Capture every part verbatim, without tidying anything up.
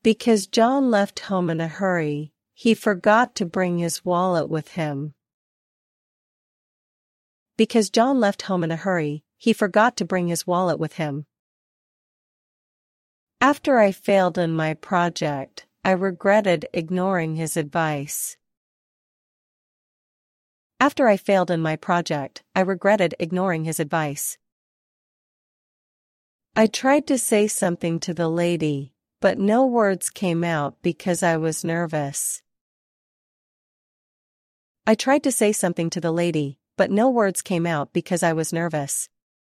Because John left home in a hurry, he forgot to bring his wallet with him. Because John left home in a hurry, he forgot to bring his wallet with him. After I failed in my project, I regretted ignoring his advice. After I failed in my project, I regretted ignoring his advice. I tried to say something to the lady, but no words came out because I was nervous. I tried to say something to the lady, but no words came out because I was nervous.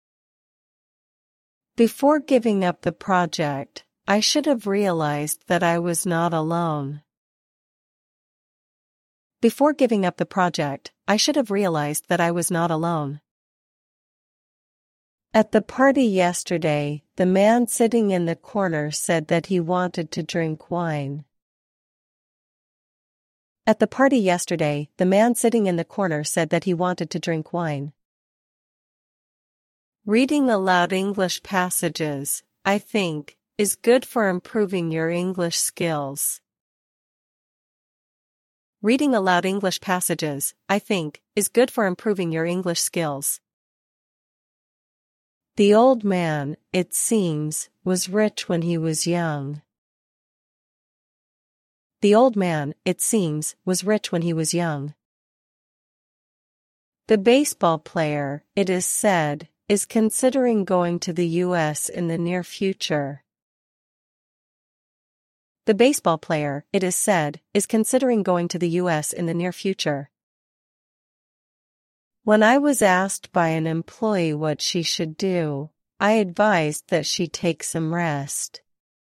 Before giving up the project, I should have realized that I was not alone. Before giving up the project, I should have realized that I was not alone. At the party yesterday, the man sitting in the corner said that he wanted to drink wine. At the party yesterday, the man sitting in the corner said that he wanted to drink wine. Reading aloud English passages, I think, is good for improving your English skills. Reading aloud English passages, I think, is good for improving your English skills. The old man, it seems, was rich when he was young. The old man, it seems, was rich when he was young. The baseball player, it is said, is considering going to the U S in the near future. The baseball player, it is said, is considering going to the U S in the near future. When I was asked by an employee what she should do, I advised that she take some rest.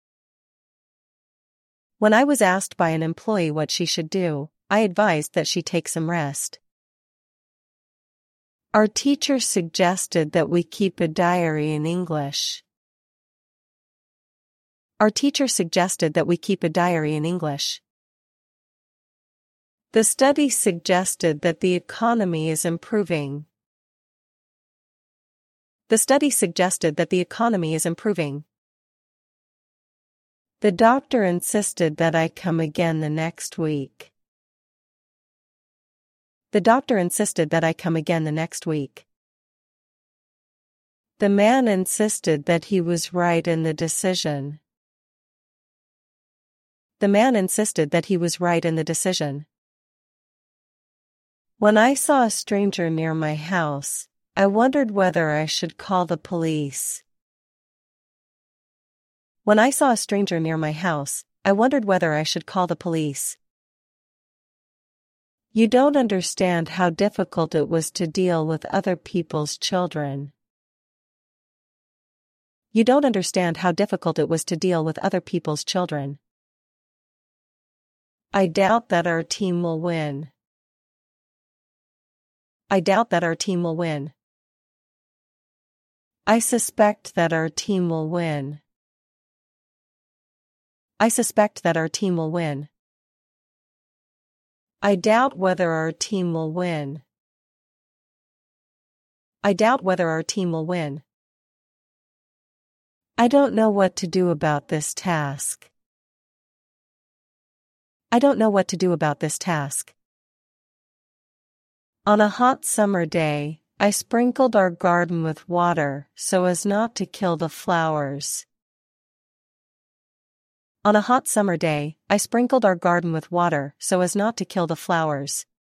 When I was asked by an employee what she should do, I advised that she take some rest. Our teacher suggested that we keep a diary in English. Our teacher suggested that we keep a diary in English. The study suggested that the economy is improving. The study suggested that the economy is improving. The doctor insisted that I come again the next week. The doctor insisted that I come again the next week. The man insisted that he was right in the decision. The man insisted that he was right in the decision. When I saw a stranger near my house, I wondered whether I should call the police. When I saw a stranger near my house, I wondered whether I should call the police. You don't understand how difficult it was to deal with other people's children. You don't understand how difficult it was to deal with other people's children. I doubt that our team will win. I doubt that our team will win. I suspect that our team will win. I suspect that our team will win. I doubt whether our team will win. I doubt whether our team will win. I don't know what to do about this task. I don't know what to do about this task. On a hot summer day, I sprinkled our garden with water so as not to kill the flowers. On a hot summer day, I sprinkled our garden with water so as not to kill the flowers.